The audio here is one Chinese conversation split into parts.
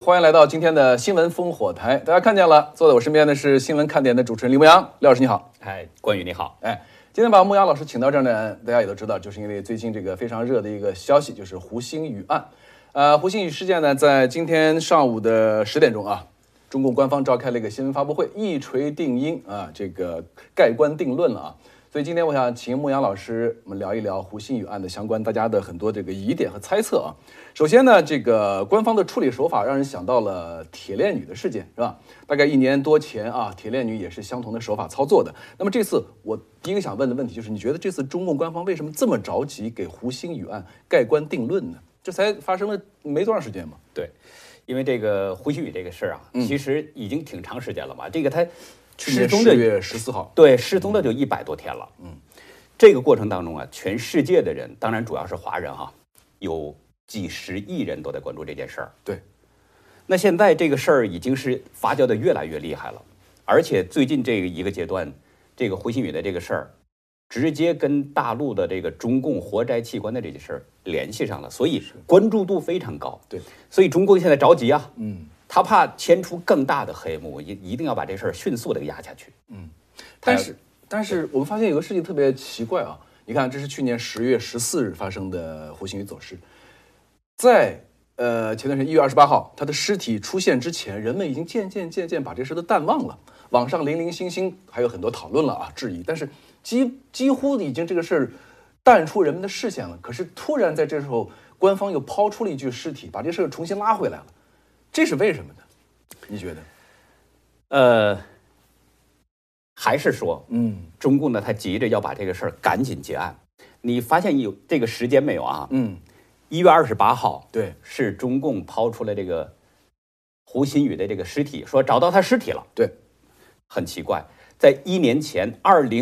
欢迎来到今天的新闻烽火台。大家看见了，坐在我身边的是新闻看点的主持人李牧阳，廖老师你好。 关宇你好。 今天把牧阳老师请到这儿呢，大家也都知道，就是因为最近这个非常热的一个消息，就是胡鑫宇案。胡鑫宇事件呢，在今天上午的10点钟啊，中共官方召开了一个新闻发布会，一锤定音啊，这个盖棺定论了啊。所以今天我想请牧阳老师，我们聊一聊胡鑫宇案的相关大家的很多这个疑点和猜测啊。首先呢，这个官方的处理手法让人想到了铁链女的事件，是吧？大概1年多前啊，铁链女也是相同的手法操作的。那么这次我第一个想问的问题就是，你觉得这次中共官方为什么这么着急给胡鑫宇案盖棺定论呢？这才发生了没多长时间嘛。 对，因为这个胡鑫宇这个事儿啊，其实已经挺长时间了嘛。这个他失踪的 10月14号， 对，失踪的就100多天了。这个过程当中啊，全世界的人，当然主要是华人哈，有几十亿人都在关注这件事儿。 对， 那现在这个事儿已经是发酵的越来越厉害了，而且最近这个一个阶段，这个胡鑫宇的这个事儿，直接跟大陆的这个中共活摘器官的这件事儿联系上了，所以关注度非常高。 对， 所以中共现在着急啊，他怕牵出更大的黑幕，一定要把这事儿迅速的压下去。 但是我们发现有个事情特别奇怪啊，你看，这是去年10月14日发生的胡鑫宇走失，在前段时间1月28号，他的尸体出现之前，人们已经渐渐把这事都淡忘了，网上零零星星还有很多讨论了啊，质疑，但是几乎已经这个事儿淡出人们的视线了。可是突然在这时候，官方又抛出了一具尸体，把这事儿重新拉回来了，这是为什么呢？你觉得？ 还是说，中共呢，他急着要把这个事儿赶紧结案。你发现有这个时间没有啊？1月28号， 对， 是中共抛出了这个胡鑫宇的这个尸体，说找到他尸体了。 对， 很奇怪，在1年前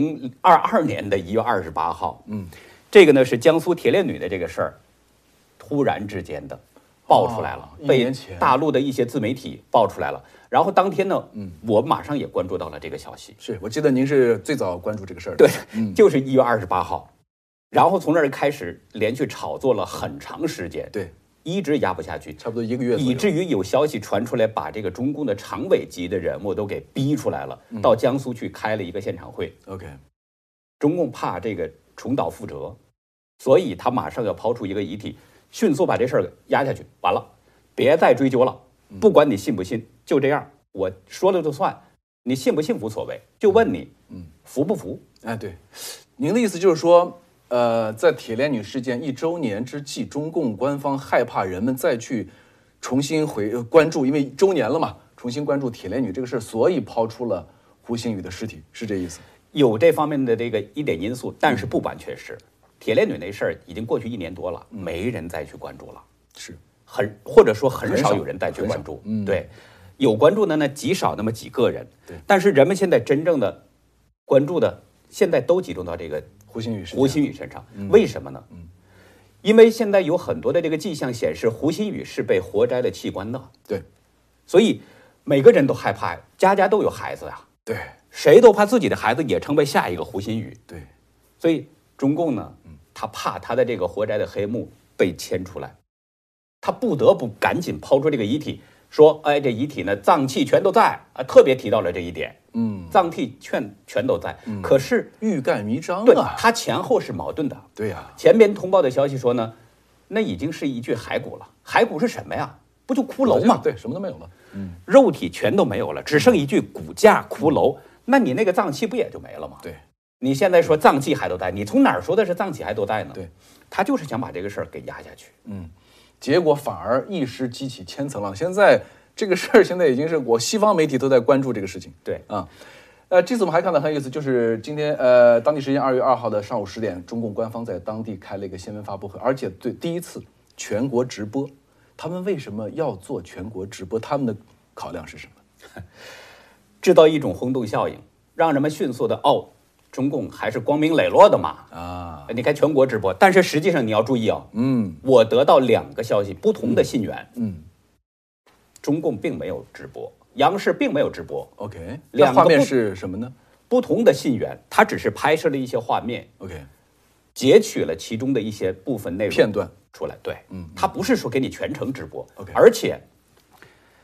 ，2022年的1月28号，这个呢是江苏铁链女的这个事儿，突然之间的爆出来了，被大陆的一些自媒体爆出来了。然后当天呢，我马上也关注到了这个消息。 是我记得您是最早关注这个事儿的。 对，就是1月28号，然后从那儿开始连续炒作了很长时间， 对， 一直压不下去， 差不多1个月左右， 以至于有消息传出来，把这个中共的常委级的人物都给逼出来了，到江苏去开了一个现场会。 OK， 中共怕这个重蹈覆辙，所以他马上要抛出一个遗体，迅速把这事儿压下去，完了，别再追究了。不管你信不信，就这样，我说了就算，你信不信无所谓，就问你，服不服？ 对，您的意思就是说，在铁链女事件1周年之际，中共官方害怕人们再去重新关注，因为1周年了嘛，重新关注铁链女这个事儿，所以抛出了胡鑫宇的尸体，是这意思？ 有这方面的这个一点因素，但是不完全是。铁链女那事儿已经过去1年多了，没人再去关注了， 是。 或者说很少有人再去关注，对，有关注的呢极少那么几个人， 对， 但是人们现在真正的关注的，现在都集中到这个胡鑫宇身上，为什么呢？因为现在有很多的这个迹象显示，胡鑫宇是被活摘了器官的， 对， 所以每个人都害怕，家家都有孩子呀， 对， 谁都怕自己的孩子也成为下一个胡鑫宇， 对， 所以中共呢，他怕他的这个活摘的黑幕被牵出来。他不得不赶紧抛出这个遗体，说：“哎，这遗体呢，脏器全都在啊，特别提到了这一点。脏器全都在。可是欲盖弥彰啊， 对，他前后是矛盾的。 对呀， 前边通报的消息说呢，那已经是一具骸骨了。骸骨是什么呀？不就骷髅吗？ 对，什么都没有了。 肉体全都没有了，只剩一具骨架骷髅。那你那个脏器不也就没了吗？ 对， 你现在说脏器还都在，你从哪儿说的是脏器还都在呢？ 对， 他就是想把这个事儿给压下去。 结果反而一时激起千层浪。现在这个事儿，现在已经是西方媒体都在关注这个事情。 对啊，这次我们还看到很有意思，就是今天当地时间2月2号的上午10点，中共官方在当地开了一个新闻发布会，而且第一次全国直播。他们为什么要做全国直播？他们的考量是什么？ 制造一种轰动效应，让人们迅速的中共还是光明磊落的嘛你看全国直播，但是实际上你要注意我得到2个消息，不同的信源，中共并没有直播，央视并没有直播。 OK， 那画面是什么呢？ 不同的信源，他只是拍摄了一些画面 ，OK， 截取了其中的一些部分内容片段出来。对，他不是说给你全程直播 ，OK， 而且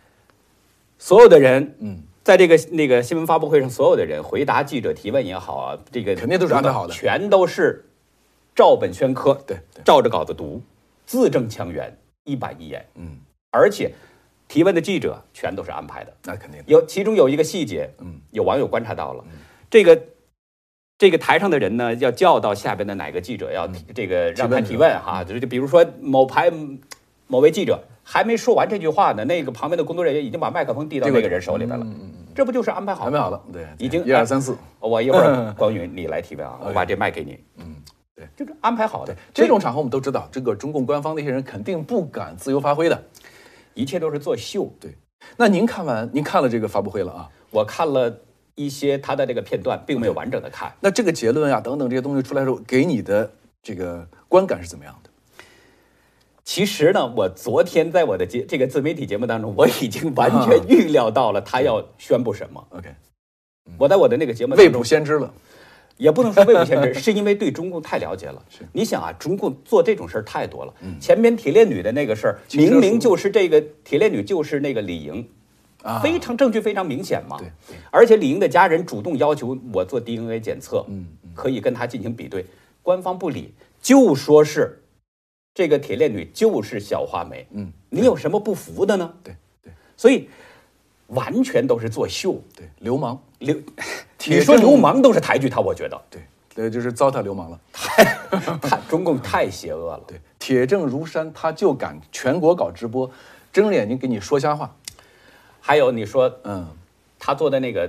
所有的人，在这个那个新闻发布会上，所有的人回答记者提问也好啊，这个肯定都是安排好的， 全都是照本宣科， 对， 照着稿子读，字正腔圆，一板一眼，而且提问的记者全都是安排的， 那肯定的。 其中有一个细节，有网友观察到了，这个台上的人呢，要叫到下边的哪个记者要这个让他提问哈，就比如说某位记者还没说完这句话呢，那个旁边的工作人员已经把麦克风递到那个人手里边了，这不就是安排好了？ 对， 已经 1、2、3、4， 我一会儿光宇你来提问啊，我把这麦给你， 对， 就是安排好的。 这种场合我们都知道，这个中共官方那些人肯定不敢自由发挥的， 一切都是作秀。 对，那您看了这个发布会了啊？ 我看了一些他的这个片段，并没有完整的看。 那这个结论啊等等这些东西出来的时候，给你的这个观感是怎么样的？ 其实呢，我昨天在我的这个自媒体节目当中，我已经完全预料到了他要宣布什么。 OK， 我在我的那个节目当中未卜先知了， 也不能说未卜先知，是因为对中共太了解了。你想啊，中共做这种事儿太多了。前边铁链女的那个事儿，明明就是这个铁链女就是那个李莹，非常证据非常明显嘛。 对， 而且李莹的家人主动要求我做 DNA 检测，可以跟她进行比对，官方不理，就说是这个铁链女就是小花梅。你有什么不服的呢？ 对， 所以完全都是作秀。 对，流氓。 你说流氓都是抬举他，我觉得对，就是糟蹋流氓了。 中共太邪恶了。 对，铁证如山，他就敢全国搞直播，睁着眼睛给你说瞎话。 还有你说，他做的那个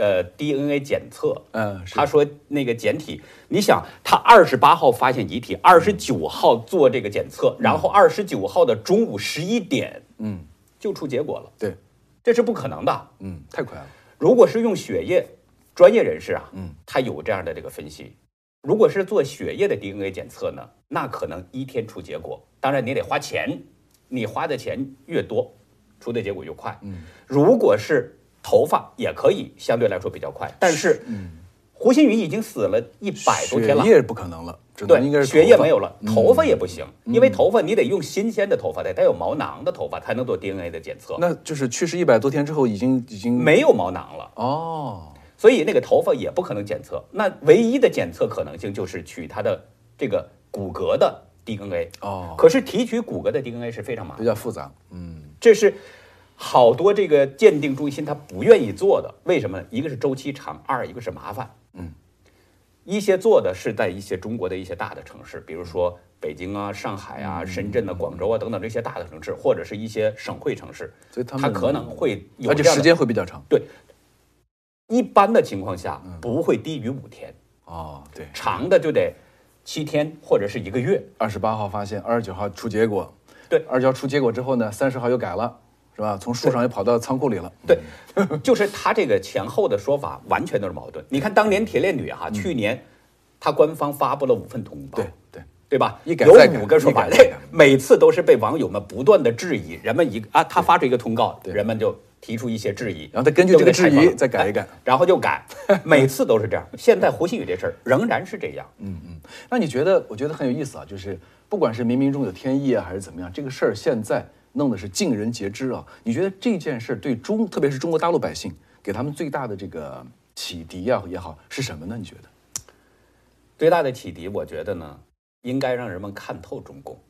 DNA 检测，他说那个检体，你想他28号发现遗体，29号做这个检测，然后29号的中午11点，就出结果了。 对， 这是不可能的。 太快了。 如果是用血液，专业人士啊，他有这样的这个分析。如果是做血液的 DNA 检测呢，那可能1天出结果。当然你得花钱，你花的钱越多，出的结果越快。如果是头发也可以相对来说比较快，但是胡鑫宇已经死了100多天了， 血液不可能了， 对， 应该是血液没有了，头发也不行，因为头发你得用新鲜的头发，得带有毛囊的头发才能做 DNA 的检测。 那就是去世100多天之后，已经没有毛囊了哦， 所以那个头发也不可能检测。那唯一的检测可能性就是取它的这个骨骼的 DNA。可是提取骨骼的 DNA 是非常麻烦， 比较复杂。 这是好多这个鉴定中心他不愿意做的，为什么呢？一个是周期长，二一个是麻烦。一些做的是在一些中国的一些大的城市，比如说北京啊、上海啊、深圳啊、广州啊等等这些大的城市，或者是一些省会城市， 所以他可能会有而且时间会比较长。 对，一般的情况下不会低于5天。 对， 长的就得7天或者是1个月。 28号发现，29号出结果。 对 ，29号出结果之后呢，30号又改了。是吧？从树上又跑到仓库里了。 对，就是他这个前后的说法完全都是矛盾。你看当年铁链女去年他官方发布了5份通报，对吧？ 一改有再改 5个说法，每次都是被网友们不断的质疑。人们他发出一个通告，人们就提出一些质疑， 然后他根据这个质疑再改一改， 然后就改，每次都是这样。现在胡鑫宇这事儿仍然是这样。 那你觉得？我觉得很有意思啊，就是不管是冥冥中有天意啊，还是怎么样，这个事儿现在弄的是尽人皆知啊。你觉得这件事对特别是中国大陆百姓，给他们最大的这个启迪啊也好，是什么呢？你觉得？ 最大的启迪，我觉得呢，应该让人们看透中共。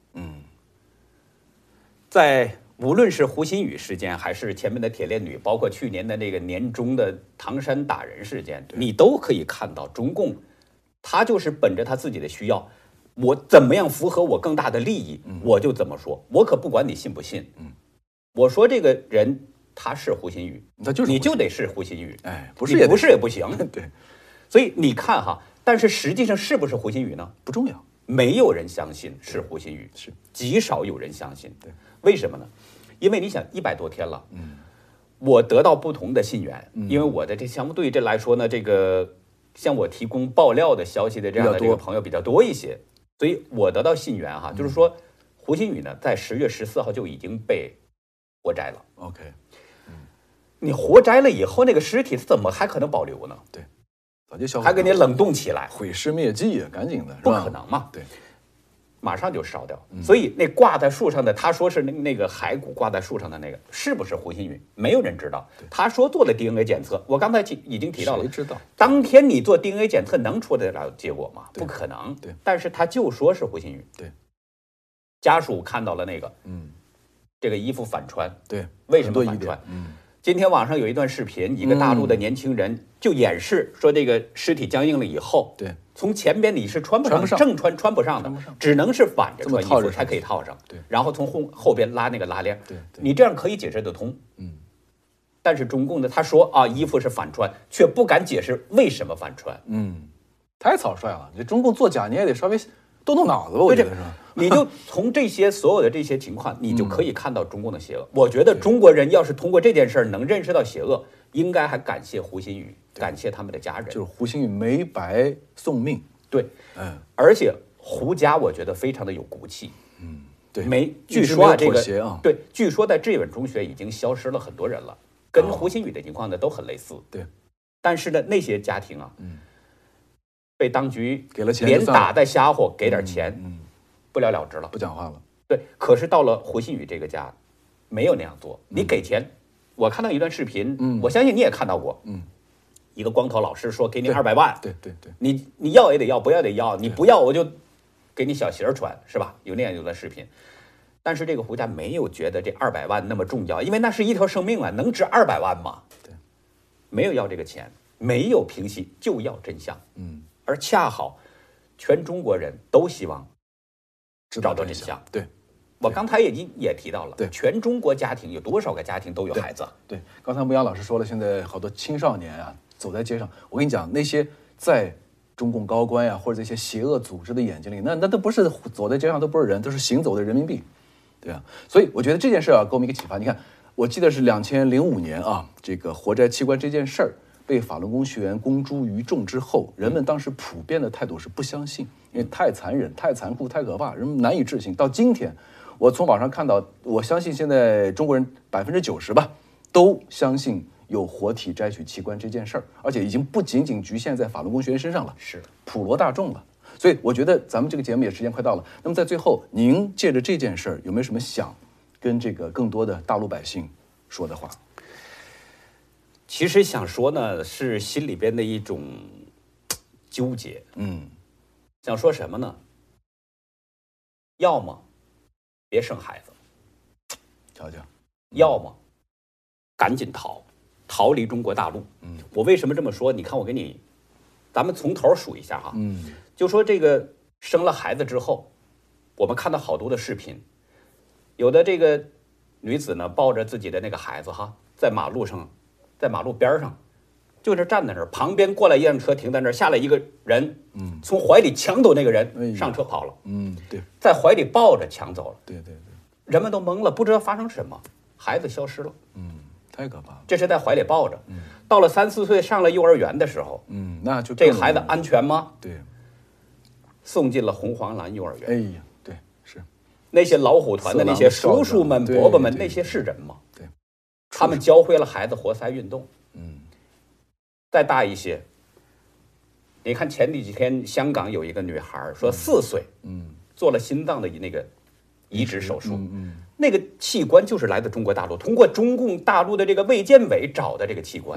在无论是胡鑫宇事件，还是前面的铁链女，包括去年的那个年中的唐山打人事件，你都可以看到中共，他就是本着他自己的需要，我怎么样符合我更大的利益，我就怎么说，我可不管你信不信。我说这个人他是胡鑫宇，你就得是胡鑫宇， 不是也不行。 对， 所以你看哈，但是实际上是不是胡鑫宇呢？ 不重要， 没有人相信是胡鑫宇， 是极少有人相信。 对， 为什么呢？因为你想100多天了，我得到不同的信源，因为我的这项目对于这来说呢，这个向我提供爆料的消息的这样的这个朋友比较多一些，所以我得到信源哈，就是说胡鑫宇呢在10月14号就已经被活摘了。 OK， 你活摘了以后，那个尸体怎么还可能保留呢？ 对，早就消化， 还给你冷冻起来， 毁尸灭迹啊，赶紧的， 不可能嘛。 对， 马上就烧掉。所以那挂在树上的，他说是那个骸骨挂在树上的那个，是不是胡鑫宇？没有人知道。他说做了 DNA 检测，我刚才已经提到了， 谁知道？ 当天你做 DNA 检测能出得了结果吗？不可能。 对， 但是他就说是胡鑫宇。 对， 家属看到了那个，这个衣服反穿。 对， 为什么反穿？今天网上有一段视频，一个大陆的年轻人就演示说，这个尸体僵硬了以后， 对， 从前边你是穿不上，正穿不上的，只能是反着穿衣服才可以套上。 对， 然后从后边拉那个拉链。 对， 你这样可以解释得通。但是中共的他说啊，衣服是反穿，却不敢解释为什么反穿。 太草率了。这中共作假，你也得稍微动动脑子吧，我觉得是吧？ 你就从这些所有的这些情况，你就可以看到中共的邪恶。我觉得中国人要是通过这件事儿能认识到邪恶，应该还感谢胡鑫宇，感谢他们的家人。 就是胡鑫宇没白送命。 对，而且胡家我觉得非常的有骨气。 对， 据说啊，这个对， 据说在志远中学已经消失了很多人了，跟胡鑫宇的情况呢都很类似。 对， 但是呢，那些家庭啊，被当局给了钱， 连打带吓唬，给点钱，不了了之了， 不讲话了。 对，可是到了胡鑫宇这个家，没有那样做。你给钱，我看到一段视频，我相信你也看到过，一个光头老师说给你200万， 对， 你要也得要，不要也得要，你不要我就给你小鞋穿，是吧？有那样一段视频。但是这个胡家没有觉得这200万那么重要，因为那是一条生命啊，能值200万吗？ 对， 没有要这个钱，没有平息，就要真相。而恰好全中国人都希望找到真相。 对， 我刚才也提到了， 对， 全中国家庭有多少个家庭都有孩子？ 对，刚才牧羊老师说了，现在好多青少年啊走在街上，我跟你讲，那些在中共高官呀，或者这些邪恶组织的眼睛里，那都不是走在街上，都不是人，都是行走的人民币，对啊。所以我觉得这件事啊，给我们一个启发。你看，我记得是2005年啊，这个活摘器官这件事儿被法轮功学员公诸于众之后，人们当时普遍的态度是不相信，因为太残忍、太残酷、太可怕，人们难以置信。到今天，我从网上看到，我相信现在中国人90%吧，都相信有活体摘取器官这件事儿，而且已经不仅仅局限在法轮功学员身上了， 是普罗大众了。所以我觉得咱们这个节目也时间快到了。那么在最后，您借着这件事儿，有没有什么想跟这个更多的大陆百姓说的话？ 其实想说呢，是心里边的一种纠结。想说什么呢？要么别生孩子， 瞧瞧； 要么赶紧逃离中国大陆。我为什么这么说？你看，咱们从头数一下哈。就说这个生了孩子之后，我们看到好多的视频，有的这个女子呢抱着自己的那个孩子哈，在马路边上，就这站在那儿，旁边过来一辆车停在那儿，下来一个人，从怀里抢走那个人，上车跑了。 对， 在怀里抱着抢走了。 对， 人们都懵了，不知道发生什么，孩子消失了。 太可怕了。 这是在怀里抱着。到了3、4岁上了幼儿园的时候， 那就这个孩子安全吗？ 对， 送进了红黄蓝幼儿园。 哎呀，对，是那些老虎团的那些叔叔们、伯伯们，那些是人吗？ 对， 他们教会了孩子活塞运动。再大一些，你看前几天香港有一个女孩说4岁，做了心脏的那个移植手术，那个器官就是来自中国大陆，通过中共大陆的这个卫健委找的这个器官。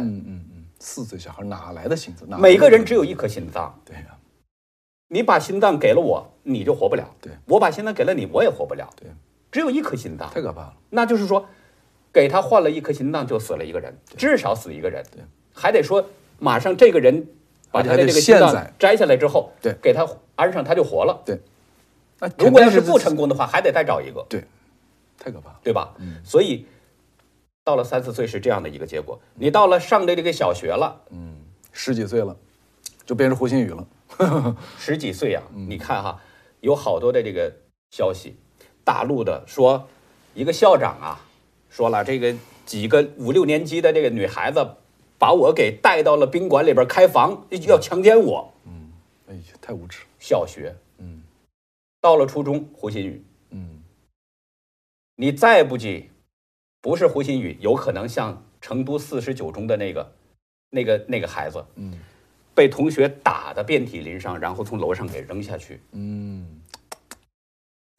4岁小孩哪来的心脏？ 每个人只有一颗心脏。 对呀， 你把心脏给了我，你就活不了； 对， 我把心脏给了你，我也活不了。 对， 只有一颗心脏， 太可怕了。 那就是说，给他换了一颗心脏，就死了一个人，至少死一个人。 对， 还得说马上这个人把他的这个心脏摘下来之后， 对， 给他安上，他就活了。 对， 如果要是不成功的话，还得再找一个。 对，太可怕了， 对吧？所以到了3、4岁是这样的一个结果。你到了上的这个小学了 ，10几岁了，就变成胡鑫宇了。 10几岁啊，你看哈，有好多的这个消息，大陆的说一个校长啊，说了这个几个5、6年级的这个女孩子把我给带到了宾馆里边开房，要强奸我。 哎呀，太无耻。 小学，到了初中，胡鑫宇，你再不济，不是胡鑫宇，有可能像成都49中的那个孩子，被同学打得遍体鳞伤，然后从楼上给扔下去。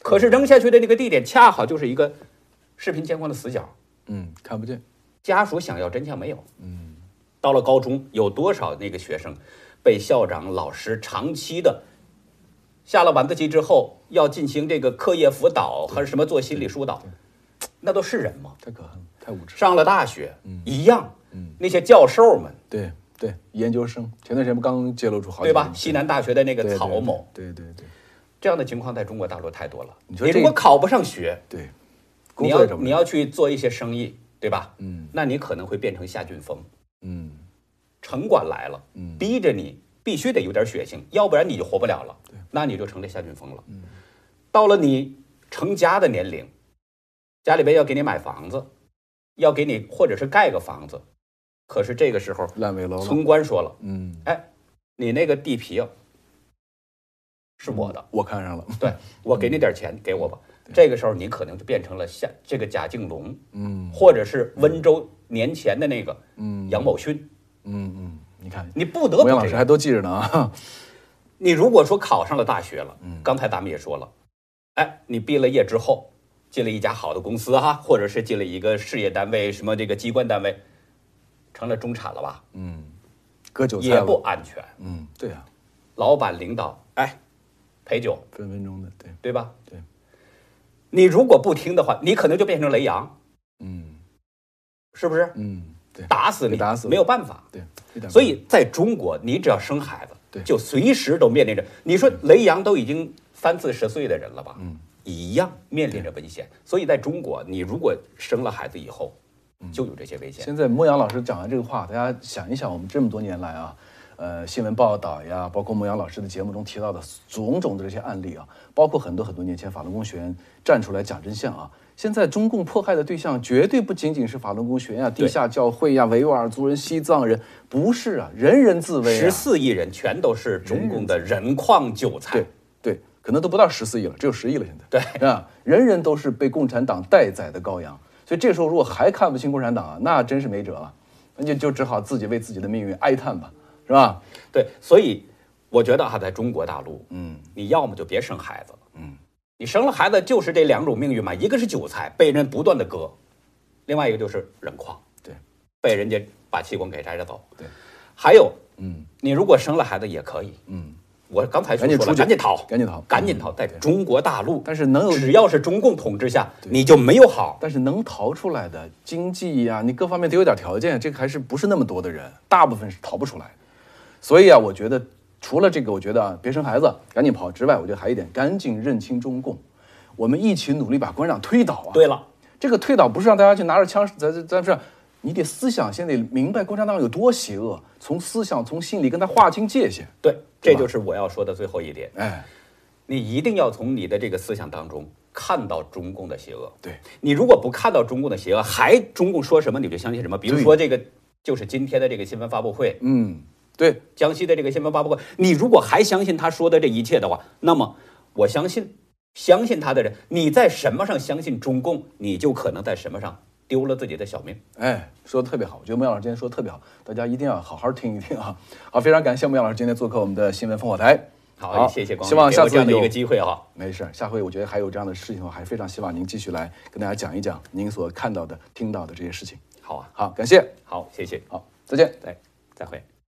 可是扔下去的那个地点恰好就是一个视频监控的死角， 看不见。 家属想要真相没有。到了高中，有多少那个学生被校长、老师长期的下了晚自习之后要进行这个课业辅导和什么做心理疏导，那都是人吗？ 太可恨了，太无知。 上了大学，一样，那些教授们， 对，研究生，前段时间不刚揭露出好几个， 对吧？西南大学的那个曹某， 对， 这样的情况在中国大陆太多了。 你说如果考不上学， 对， 你要去做一些生意，对吧？那你可能会变成夏俊峰。城管来了，逼着你必须得有点血性，要不然你就活不了了。那你就成了夏俊峰了。到了你成家的年龄，家里边要给你买房子，要给你或者是盖个房子，可是这个时候烂尾楼了， 村官说了，你那个地皮是我的， 我看上了， 对，我给你点钱，给我吧。这个时候你可能就变成了像这个贾敬龙，或者是温州年前的那个杨某勋， 你看， 你不得不杨老师还都记着呢啊。 你如果说考上了大学了，刚才咱们也说了，你毕了业之后进了一家好的公司哈，或者是进了一个事业单位，什么这个机关单位，成了中产了吧？ 割韭菜也不安全。 对呀， 老板领导陪酒， 分分钟的， 对吧？ 对， 你如果不听的话，你可能就变成雷阳，是不是？ 对， 打死你， 打死没有办法。 对， 所以在中国，你只要生孩子，就随时都面临着。你说雷阳都已经30-40岁的人了吧？一样面临着危险。所以在中国，你如果生了孩子以后，就有这些危险。 现在牧羊老师讲完这个话，大家想一想，我们这么多年来啊，新闻报道呀，包括牧羊老师的节目中提到的种种的这些案例啊，包括很多年前法轮功学员站出来讲真相啊。现在中共迫害的对象绝对不仅仅是法轮功学员啊、地下教会呀、维吾尔族人、西藏人，不是啊，人人自危啊。 14亿人全都是中共的人矿韭菜。 对，可能都不到14亿了，只有10亿了。现在对啊，人人都是被共产党待宰的羔羊。所以这时候如果还看不清共产党啊，那真是没辙了，那就只好自己为自己的命运哀叹吧，是吧？ 对，所以我觉得在中国大陆，你要么就别生孩子了，你生了孩子就是这两种命运嘛，一个是韭菜被人不断的割，另外一个就是人矿， 对， 被人家把器官给摘着走， 对， 还有，你如果生了孩子也可以，我刚才说了，赶紧逃，在中国大陆， 但是能有只要是中共统治下，你就没有好。 但是能逃出来的经济呀，你各方面都有点条件，这个还是不是那么多的人，大部分是逃不出来。所以啊，我觉得除了这个，我觉得别生孩子，赶紧跑之外，我觉得还有一点，赶紧认清中共，我们一起努力把共产党推倒啊。 对了， 这个推倒不是让大家去拿着枪，咱是。你得思想先得明白共产党有多邪恶，从思想从心理跟他划清界限。 对，这就是我要说的最后一点。 哎， 你一定要从你的这个思想当中看到中共的邪恶。 对， 你如果不看到中共的邪恶，还中共说什么你就相信什么。比如说这个就是今天的这个新闻发布会， 对， 江西的这个新闻发布会，你如果还相信他说的这一切的话，那么我相信他的人，你在什么上相信中共，你就可能在什么上丢了自己的小命。 哎，说的特别好，我觉得牧羊老师今天说的特别好，大家一定要好好听一听啊。好，非常感谢牧羊老师今天做客我们的新闻烽火台。 好，谢谢光临， 希望下次这样的一个机会哈。 没事，下回我觉得还有这样的事情的话，还非常希望您继续来跟大家讲一讲您所看到的、听到的这些事情。 好啊， 好，感谢， 好，谢谢， 好，再见， 再会。